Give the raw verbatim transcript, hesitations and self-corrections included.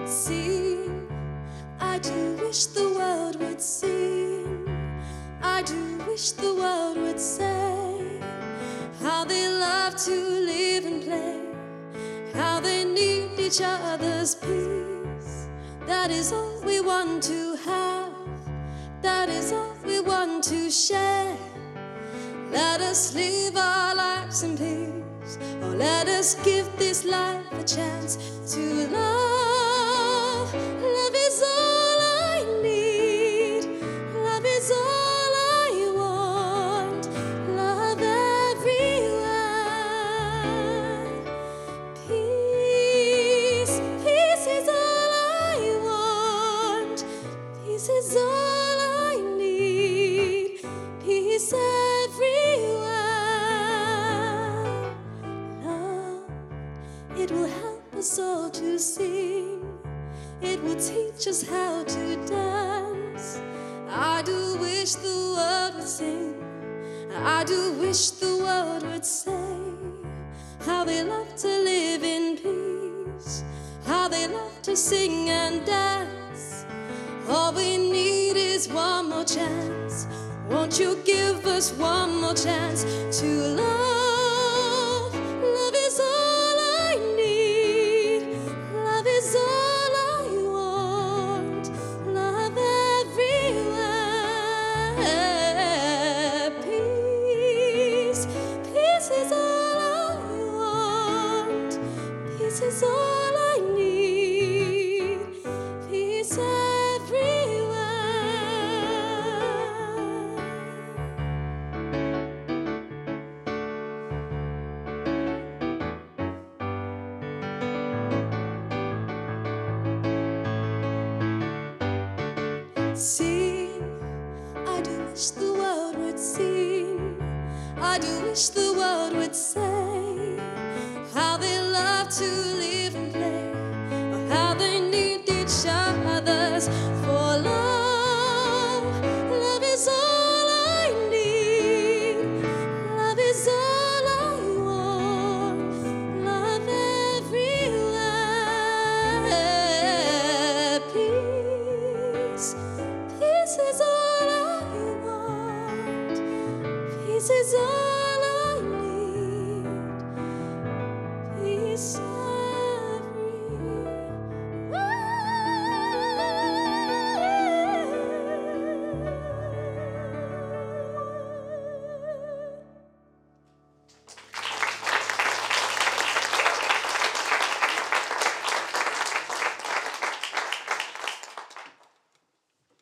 See, I do wish the world would see. I do wish the world would say how they love to live and play, how they need each other's peace. That is all we want to have, that is all we want to share. Let us live our lives in peace, or let us give this life a chance to love. Love is all I need, love is all I want, love everywhere. Peace, peace is all I want, peace is all I need, peace everywhere. Love, it will help us all to sing, it will teach us how to dance. I do wish the world would sing, I do wish the world would say how they love to live in peace, how they love to sing and dance. All we need is one more chance. Won't you give us one more chance to love? Love is all I need, love is all I want, love everywhere. Peace, peace is all I want, peace is all I need, peace everywhere. See, I do wish the world would see, I do wish the world would say how they love to live and play, or how they need each other's for love. Love is all I need, love is all I want, love everywhere. Peace, peace is all I want, peace is all I need, peace.